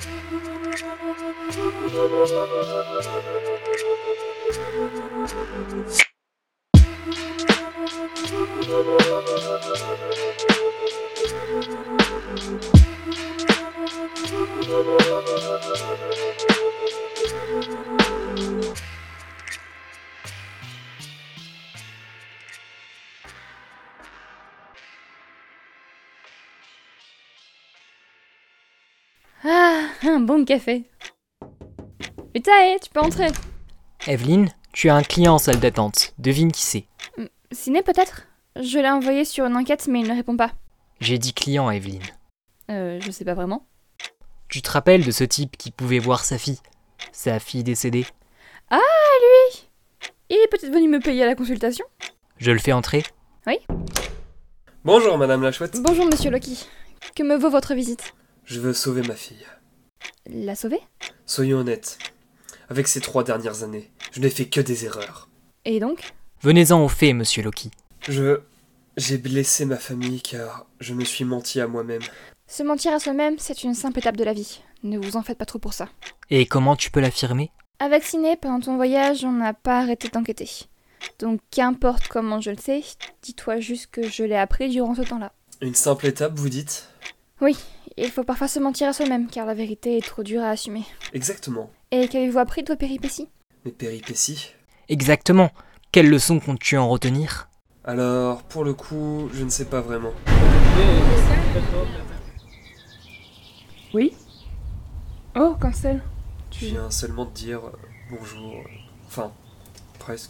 Ah, un bon café. Vitae, tu peux entrer. Evelyne, tu as un client en salle d'attente. Devine qui c'est. Ciné peut-être? Je l'ai envoyé sur une enquête mais il ne répond pas. J'ai dit client, Evelyne. Je sais pas vraiment. Tu te rappelles de ce type qui pouvait voir sa fille décédée? Ah, lui! Il est peut-être venu me payer à la consultation? Je le fais entrer? Oui. Bonjour Madame la Chouette. Bonjour Monsieur Loki. Que me vaut votre visite? Je veux sauver ma fille. La sauver? Soyons honnêtes. Avec ces 3 dernières années, je n'ai fait que des erreurs. Et donc? Venez-en aux faits, Monsieur Loki. J'ai blessé ma famille car je me suis menti à moi-même. Se mentir à soi-même, c'est une simple étape de la vie. Ne vous en faites pas trop pour ça. Et comment tu peux l'affirmer? Avec Ciné, pendant ton voyage, on n'a pas arrêté d'enquêter. Donc qu'importe comment je le sais, dis-toi juste que je l'ai appris durant ce temps-là. Une simple étape, vous dites? Oui, il faut parfois se mentir à soi-même, car la vérité est trop dure à assumer. Exactement. Et qu'avez-vous appris de vos péripéties? Mes péripéties? Exactement. Quelles leçons comptes-tu en retenir? Alors, pour le coup, je ne sais pas vraiment. Oui? Oh, Cancel. Je viens seulement de dire bonjour. Enfin, presque.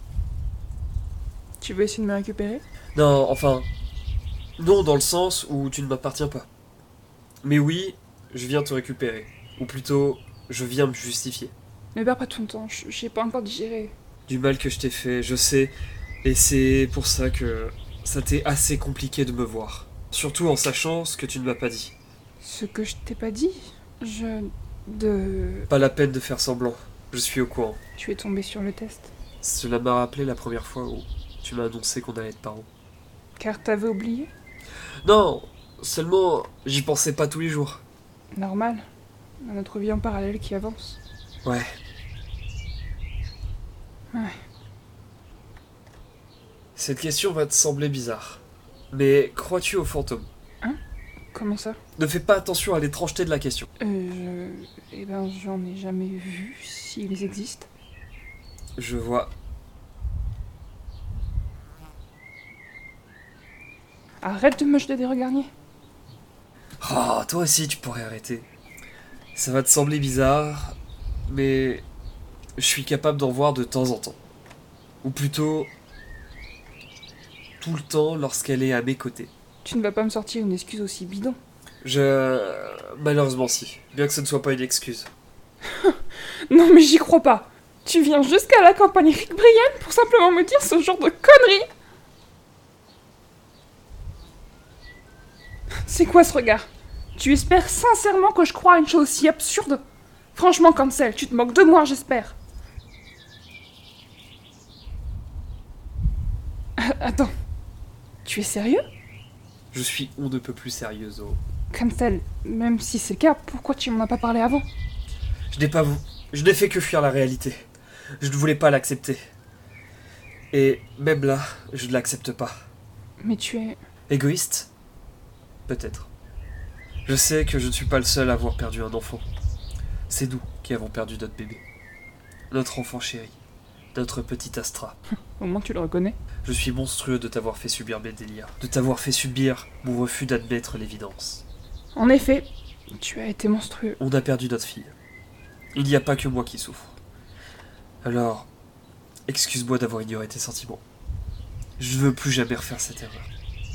Tu veux essayer de me récupérer? Non, enfin... Non, dans le sens où tu ne m'appartiens pas. Mais oui, je viens te récupérer. Ou plutôt, je viens me justifier. Ne perds pas ton temps, j'ai pas encore digéré. Du mal que je t'ai fait, je sais. Et c'est pour ça que ça t'est assez compliqué de me voir. Surtout en sachant ce que tu ne m'as pas dit. Ce que je t'ai pas dit? Pas la peine de faire semblant. Je suis au courant. Tu es tombé sur le test. Cela m'a rappelé la première fois où tu m'as annoncé qu'on allait être parents. Car t'avais oublié? Non, seulement j'y pensais pas tous les jours. Normal. Dans notre vie en parallèle qui avance. Ouais. Cette question va te sembler bizarre. Mais crois-tu aux fantômes? Comment ça? Ne fais pas attention à l'étrangeté de la question. Eh ben, j'en ai jamais vu, s'ils existent. Je vois. Arrête de me jeter des regards niais. Oh, toi aussi tu pourrais arrêter. Ça va te sembler bizarre, mais je suis capable d'en voir de temps en temps. Ou plutôt, tout le temps lorsqu'elle est à mes côtés. Tu ne vas pas me sortir une excuse aussi bidon. Malheureusement si. Bien que ce ne soit pas une excuse. Non mais j'y crois pas. Tu viens jusqu'à la campagne Rick Brian pour simplement me dire ce genre de conneries. C'est quoi ce regard? Tu espères sincèrement que je crois à une chose si absurde? Franchement, Cancel, tu te moques de moi, j'espère. Attends. Tu es sérieux? Je suis on ne peut plus sérieuse, oh. Cancel, même si c'est le cas, pourquoi tu m'en as pas parlé avant? Je n'ai fait que fuir la réalité. Je ne voulais pas l'accepter. Et même là, je ne l'accepte pas. Mais tu es... Égoïste? Peut-être. Je sais que je ne suis pas le seul à avoir perdu un enfant. C'est nous qui avons perdu notre bébé. Notre enfant chéri. Notre petit Astra. Au moins tu le reconnais. Je suis monstrueux de t'avoir fait subir mes délires. De t'avoir fait subir mon refus d'admettre l'évidence. En effet, tu as été monstrueux. On a perdu notre fille. Il n'y a pas que moi qui souffre. Alors, excuse-moi d'avoir ignoré tes sentiments. Je ne veux plus jamais refaire cette erreur.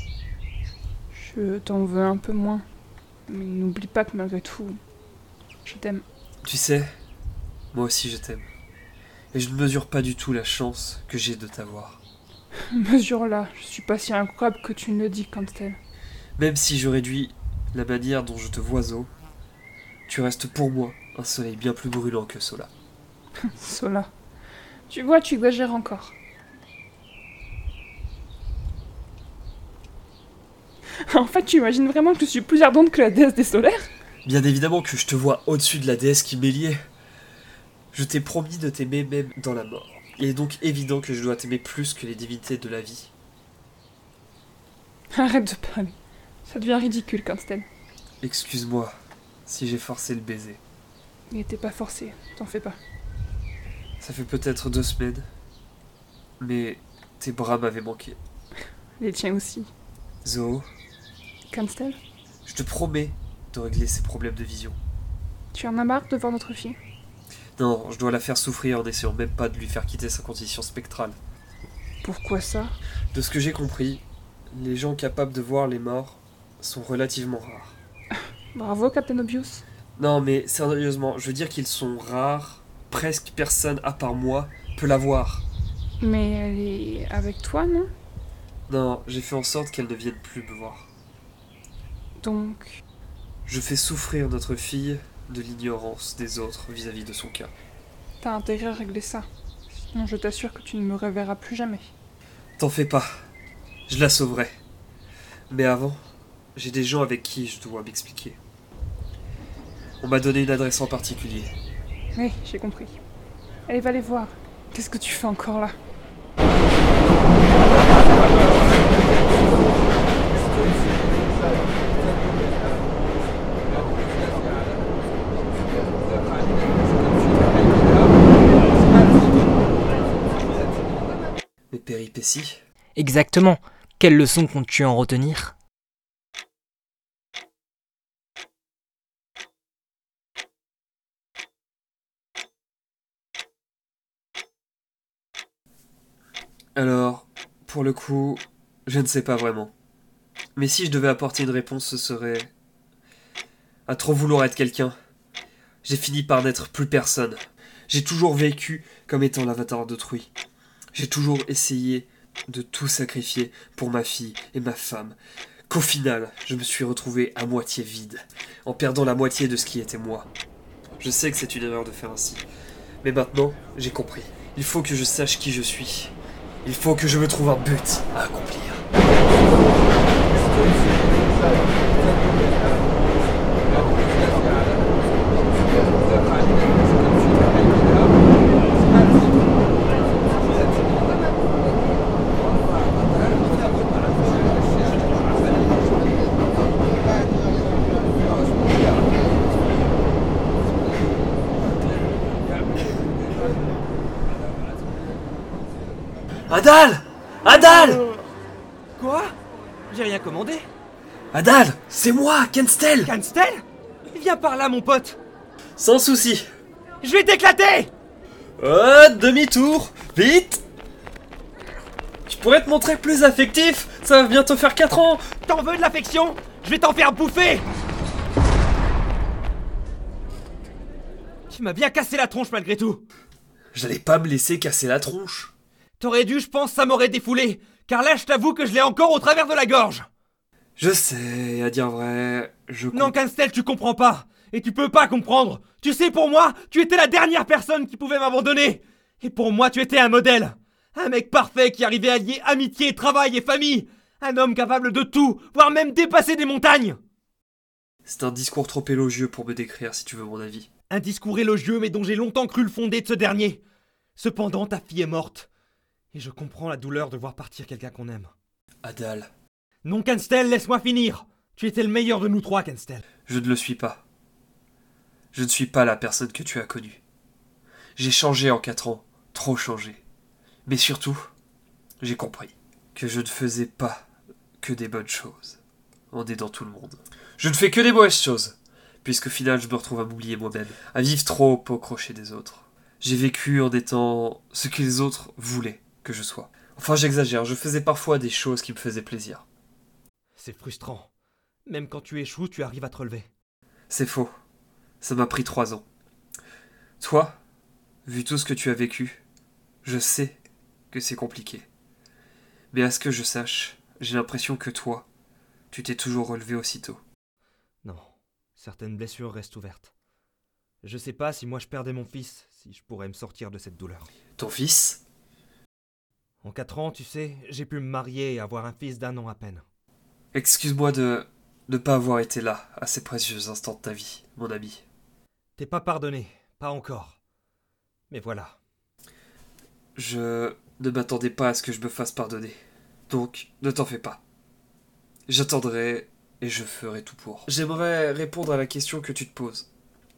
Je t'en veux un peu moins. Mais n'oublie pas que malgré tout, je t'aime. Tu sais, moi aussi je t'aime. Et je ne mesure pas du tout la chance que j'ai de t'avoir. Mesure-la, je suis pas si incroyable que tu ne le dis, Cancel. Même si je réduis la manière dont je te vois, Zo, tu restes pour moi un soleil bien plus brûlant que Sola. Sola. Tu vois, tu exagères encore. En fait, tu imagines vraiment que je suis plus ardente que la déesse des solaires? Bien évidemment que je te vois au-dessus de la déesse qui m'est liée. Je t'ai promis de t'aimer même dans la mort. Il est donc évident que je dois t'aimer plus que les divinités de la vie. Arrête de parler. Ça devient ridicule, Canstel. Excuse-moi si j'ai forcé le baiser. Il était pas forcé, t'en fais pas. Ça fait peut-être 2 semaines, mais tes bras m'avaient manqué. Les tiens aussi. Zo, Canstel, je te promets de régler ces problèmes de vision. tu en as marre de voir notre fille? Non, je dois la faire souffrir en n'essayant même pas de lui faire quitter sa condition spectrale. Pourquoi ça? De ce que j'ai compris, les gens capables de voir les morts sont relativement rares. Bravo, Captain Obvious. Non, mais sérieusement, je veux dire qu'ils sont rares. Presque personne, à part moi, peut la voir. Mais elle est avec toi, non? Non, j'ai fait en sorte qu'elle ne vienne plus me voir. Donc, Je fais souffrir notre fille de l'ignorance des autres vis-à-vis de son cas. t'as intérêt à régler ça. Sinon, je t'assure que tu ne me reverras plus jamais. T'en fais pas, je la sauverai. Mais avant, j'ai des gens avec qui je dois m'expliquer. On m'a donné une adresse en particulier. Oui, j'ai compris. Allez, va les voir. Qu'est-ce que tu fais encore là? Mes péripéties. Exactement. Quelle leçon comptes-tu en retenir? Alors, pour le coup, je ne sais pas vraiment. Mais si je devais apporter une réponse, ce serait... À trop vouloir être quelqu'un, j'ai fini par n'être plus personne. J'ai toujours vécu comme étant l'avatar d'autrui. J'ai toujours essayé de tout sacrifier pour ma fille et ma femme. Qu'au final, je me suis retrouvé à moitié vide, en perdant la moitié de ce qui était moi. Je sais que c'est une erreur de faire ainsi. Mais maintenant, j'ai compris. Il faut que je sache qui je suis. Il faut que je me trouve un but à accomplir. Adal! Adal! Quoi? J'ai rien commandé. Adal! C'est moi, Kenstel! Canstel? Viens par là, mon pote. Sans souci. Je vais t'éclater! Demi-tour! Vite! Tu pourrais te montrer plus affectif? Ça va bientôt faire 4 ans! T'en veux de l'affection? Je vais t'en faire bouffer! Tu m'as bien cassé la tronche malgré tout. J'allais pas me laisser casser la tronche. T'aurais dû, je pense, ça m'aurait défoulé. Car là, je t'avoue que je l'ai encore au travers de la gorge. Je sais, à dire vrai, Non, Canstel, tu comprends pas. Et tu peux pas comprendre. Tu sais, pour moi, tu étais la dernière personne qui pouvait m'abandonner. Et pour moi, tu étais un modèle. Un mec parfait qui arrivait à lier amitié, travail et famille. Un homme capable de tout, voire même dépasser des montagnes. C'est un discours trop élogieux pour me décrire, si tu veux mon avis. Un discours élogieux, mais dont j'ai longtemps cru le fondé de ce dernier. Cependant, ta fille est morte. Et je comprends la douleur de voir partir quelqu'un qu'on aime. Adal, Non, Canstel, laisse-moi finir. Tu étais le meilleur de nous trois, Canstel. je ne le suis pas. Je ne suis pas la personne que tu as connue. J'ai changé en 4 ans, trop changé. Mais surtout, j'ai compris que je ne faisais pas que des bonnes choses en aidant tout le monde. Je ne fais que des mauvaises choses, puisqu'au final je me retrouve à m'oublier moi-même, à vivre trop au crochet des autres. J'ai vécu en étant ce que les autres voulaient que je sois. Enfin, j'exagère, je faisais parfois des choses qui me faisaient plaisir. C'est frustrant. Même quand tu échoues, tu arrives à te relever. C'est faux. Ça m'a pris 3 ans. Toi, vu tout ce que tu as vécu, je sais que c'est compliqué. Mais à ce que je sache, j'ai l'impression que toi, tu t'es toujours relevé aussitôt. Non, certaines blessures restent ouvertes. Je sais pas si moi je perdais mon fils, si je pourrais me sortir de cette douleur. Ton fils? En 4 ans, tu sais, j'ai pu me marier et avoir un fils d'1 an à peine. Excuse-moi de ne pas avoir été là à ces précieux instants de ta vie, mon ami. T'es pas pardonné, pas encore. Mais voilà. Je ne m'attendais pas à ce que je me fasse pardonner. Donc, ne t'en fais pas. J'attendrai et je ferai tout pour. J'aimerais répondre à la question que tu te poses.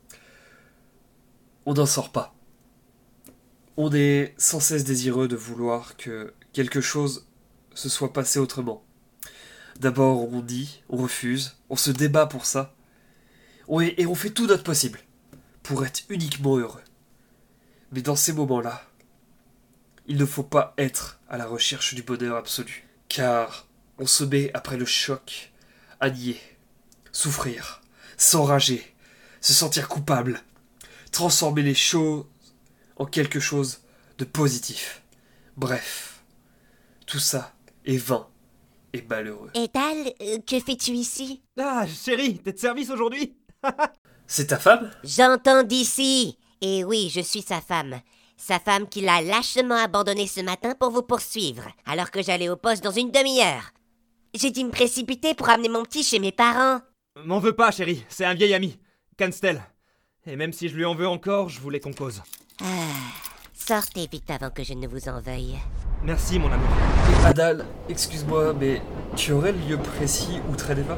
On n'en sort pas. On est sans cesse désireux de vouloir que quelque chose se soit passé autrement. D'abord on dit, on refuse, on se débat pour ça, et on fait tout notre possible pour être uniquement heureux. Mais dans ces moments-là, il ne faut pas être à la recherche du bonheur absolu, car on se met après le choc à nier, souffrir, s'enrager, se sentir coupable, transformer les choses en quelque chose de positif. Bref, tout ça est vain et malheureux. Étal, que fais-tu ici? Ah, chérie, t'es de service aujourd'hui? C'est ta femme? J'entends d'ici. Et oui, je suis sa femme. Sa femme qui l'a lâchement abandonnée ce matin pour vous poursuivre, alors que j'allais au poste dans une demi-heure. J'ai dû me précipiter pour amener mon petit chez mes parents. M'en veux pas, chérie, c'est un vieil ami. Canstel. Et même si je lui en veux encore, je voulais qu'on cause. Sortez vite avant que je ne vous en veuille. Merci, mon amour. Adal, excuse-moi, mais tu aurais le lieu précis où traîne Eva?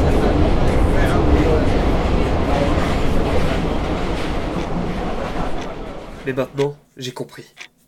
Mais maintenant, j'ai compris.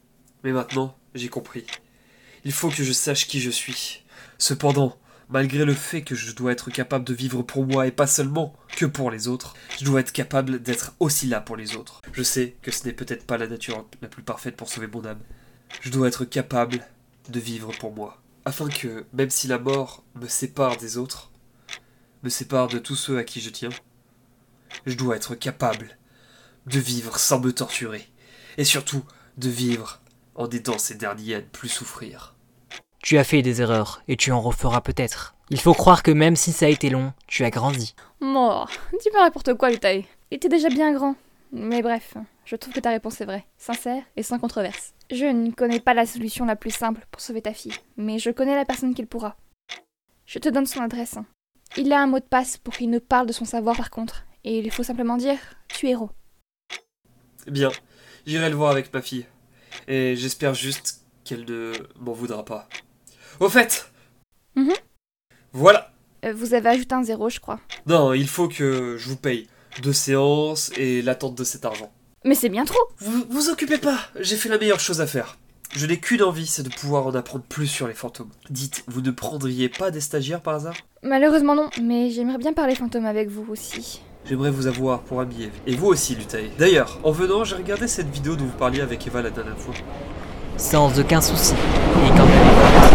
Il faut que je sache qui je suis. Cependant, malgré le fait que je dois être capable de vivre pour moi et pas seulement que pour les autres, je dois être capable d'être aussi là pour les autres. Je sais que ce n'est peut-être pas la nature la plus parfaite pour sauver mon âme. Je dois être capable de vivre pour moi. Afin que, même si la mort me sépare des autres, me sépare de tous ceux à qui je tiens, je dois être capable de vivre sans me torturer. Et surtout, de vivre en aidant ces derniers à ne plus souffrir. Tu as fait des erreurs, et tu en referas peut-être. Il faut croire que même si ça a été long, tu as grandi. Moi, dis pas n'importe quoi, Lutaï. Il était déjà bien grand. Mais bref, je trouve que ta réponse est vraie, sincère et sans controverse. Je ne connais pas la solution la plus simple pour sauver ta fille, mais je connais la personne qui le pourra. Je te donne son adresse. Il a un mot de passe pour qu'il ne parle de son savoir par contre, et il faut simplement dire « tu es héros ». Bien, j'irai le voir avec ma fille. Et j'espère juste qu'elle ne m'en voudra pas. Au fait Voilà. Vous avez ajouté un 0, je crois. Non, il faut que je vous paye 2 séances et l'attente de cet argent. Mais c'est bien trop. Vous occupez pas, j'ai fait la meilleure chose à faire. Je n'ai qu'une envie, c'est de pouvoir en apprendre plus sur les fantômes. Dites, vous ne prendriez pas des stagiaires par hasard? Malheureusement non, mais j'aimerais bien parler fantôme avec vous aussi. J'aimerais vous avoir pour ami, et vous aussi, Lutaï. D'ailleurs, en venant, j'ai regardé cette vidéo dont vous parliez avec Eva la dernière fois. Sans aucun souci. Et quand même...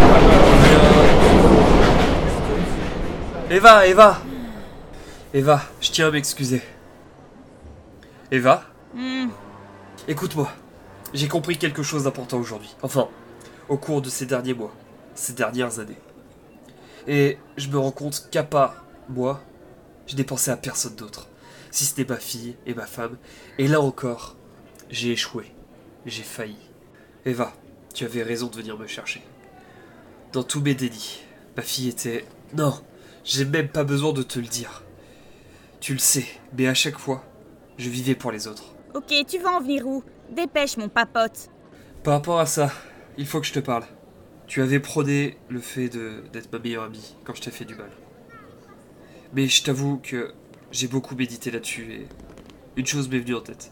Eva, je tiens à m'excuser. Eva? Écoute-moi, j'ai compris quelque chose d'important aujourd'hui. Enfin, au cours de ces derniers mois, ces dernières années. Et je me rends compte qu'à part moi, je n'ai pensé à personne d'autre. Si c'était ma fille et ma femme. Et là encore, j'ai échoué. J'ai failli. Eva, tu avais raison de venir me chercher. Dans tous mes délits, ma fille était... Non, j'ai même pas besoin de te le dire. Tu le sais, mais à chaque fois, je vivais pour les autres. Ok, tu vas en venir où? Dépêche, mon papote. Par rapport à ça, il faut que je te parle. Tu avais prôné le fait d'être ma meilleure amie quand je t'ai fait du mal. Mais je t'avoue que j'ai beaucoup médité là-dessus et une chose m'est venue en tête.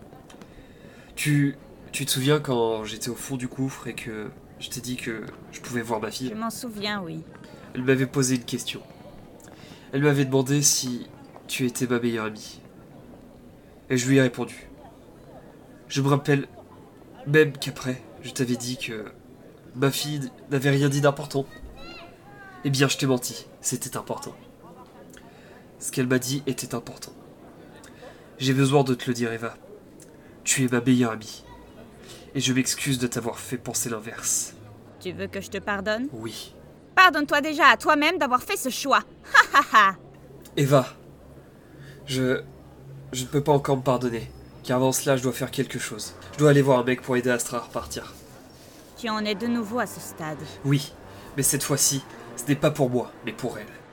Tu te souviens quand j'étais au fond du gouffre et que je t'ai dit que je pouvais voir ma fille? Je m'en souviens, oui. Elle m'avait posé une question. Elle m'avait demandé si tu étais ma meilleure amie. Et je lui ai répondu. Je me rappelle même qu'après, je t'avais dit que ma fille n'avait rien dit d'important. Eh bien, je t'ai menti. C'était important. Ce qu'elle m'a dit était important. J'ai besoin de te le dire, Eva. Tu es ma meilleure amie. Et je m'excuse de t'avoir fait penser l'inverse. Tu veux que je te pardonne? Oui. Pardonne-toi déjà à toi-même d'avoir fait ce choix. Ha ha ha. Eva, je ne peux pas encore me pardonner. Car avant cela, je dois faire quelque chose. Je dois aller voir un mec pour aider Astra à repartir. Tu en es de nouveau à ce stade. Oui, mais cette fois-ci, ce n'est pas pour moi, mais pour elle.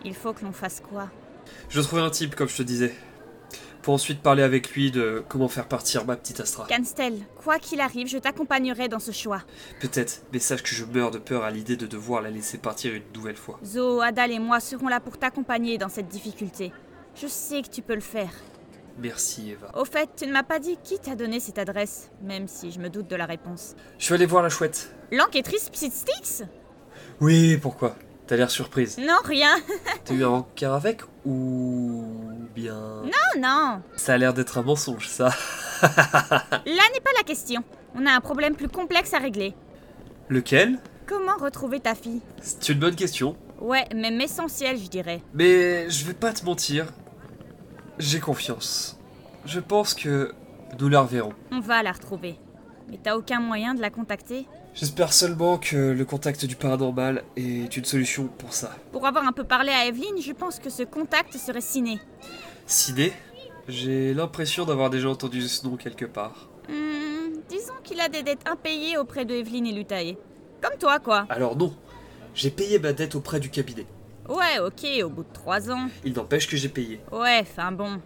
Il faut que l'on fasse quoi? Je dois trouver un type, comme je te disais. Pour ensuite parler avec lui de comment faire partir ma petite Astra. Canstel, quoi qu'il arrive, je t'accompagnerai dans ce choix. Peut-être, mais sache que je meurs de peur à l'idée de devoir la laisser partir une nouvelle fois. Zo, Adal et moi serons là pour t'accompagner dans cette difficulté. Je sais que tu peux le faire. Merci, Eva. Au fait, tu ne m'as pas dit qui t'a donné cette adresse, même si je me doute de la réponse. Je vais aller voir la chouette. L'enquêtrice Psystix? Oui, pourquoi? T'as l'air surprise. Non, rien. T'as eu un rencard avec ou bien... Oh non. Ça a l'air d'être un mensonge, ça. Là n'est pas la question. On a un problème plus complexe à régler. Lequel? Comment retrouver ta fille? C'est une bonne question. Ouais, même essentiel, je dirais. Mais je vais pas te mentir. J'ai confiance. Je pense que nous la reverrons. On va la retrouver. Mais t'as aucun moyen de la contacter? J'espère seulement que le contact du paranormal est une solution pour ça. Pour avoir un peu parlé à Evelyn, je pense que ce contact serait ciné. Ciné? J'ai l'impression d'avoir déjà entendu ce nom quelque part. Disons qu'il a des dettes impayées auprès de Evelyn et Lutae. Comme toi, quoi. Alors non, j'ai payé ma dette auprès du cabinet. Ouais, ok, au bout de 3 ans. Il n'empêche que j'ai payé. Ouais, enfin bon.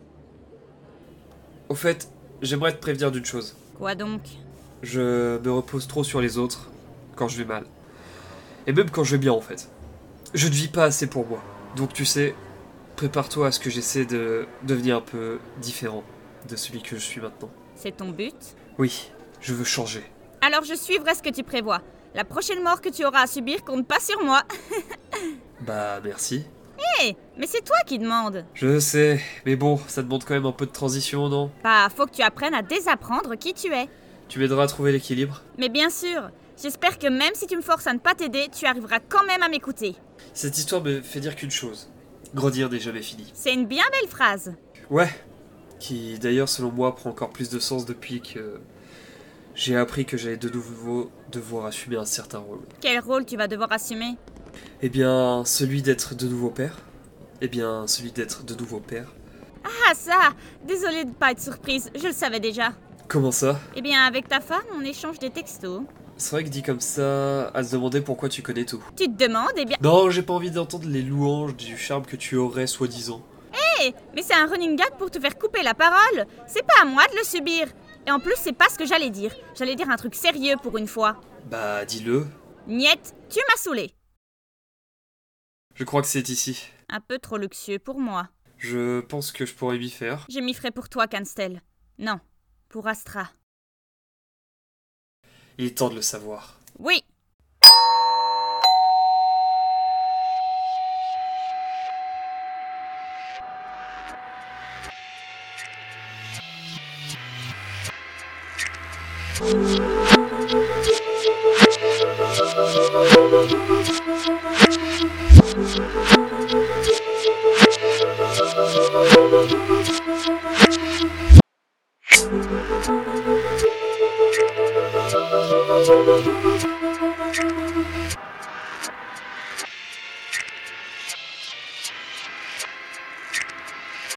Au fait, j'aimerais te prévenir d'une chose. Quoi donc? Je me repose trop sur les autres quand je vais mal. Et même quand je vais bien, en fait. Je ne vis pas assez pour moi. Donc tu sais, prépare-toi à ce que j'essaie de devenir un peu différent de celui que je suis maintenant. C'est ton but? Oui, je veux changer. Alors je suivrai ce que tu prévois. La prochaine mort que tu auras à subir compte pas sur moi. Bah, merci. Hé, mais c'est toi qui demande. Je sais, mais bon, ça demande quand même un peu de transition, non? Bah, faut que tu apprennes à désapprendre qui tu es. Tu m'aideras à trouver l'équilibre? Mais bien sûr, j'espère que même si tu me forces à ne pas t'aider, tu arriveras quand même à m'écouter. Cette histoire me fait dire qu'une chose. Grandir n'est jamais fini. C'est une bien belle phrase. Ouais, qui d'ailleurs selon moi prend encore plus de sens depuis que j'ai appris que j'allais de nouveau devoir assumer un certain rôle. Quel rôle tu vas devoir assumer? Eh bien, celui d'être de nouveau père. Eh bien, celui d'être de nouveau père. Ah ça! Désolée de pas être surprise, je le savais déjà. Comment ça? Eh bien, avec ta femme, on échange des textos. C'est vrai que dit comme ça, à se demander pourquoi tu connais tout. Tu te demandes, eh bien... Non, j'ai pas envie d'entendre les louanges du charme que tu aurais, soi-disant. Hé, mais c'est un running gag pour te faire couper la parole. C'est pas à moi de le subir. Et en plus, c'est pas ce que j'allais dire. J'allais dire un truc sérieux pour une fois. Bah, dis-le. Niet, tu m'as saoulé. Je crois que c'est ici. Un peu trop luxueux pour moi. Je pense que je pourrais m'y faire. Je m'y ferai pour toi, Canstel. Non, pour Astra. Il est temps de le savoir. Oui.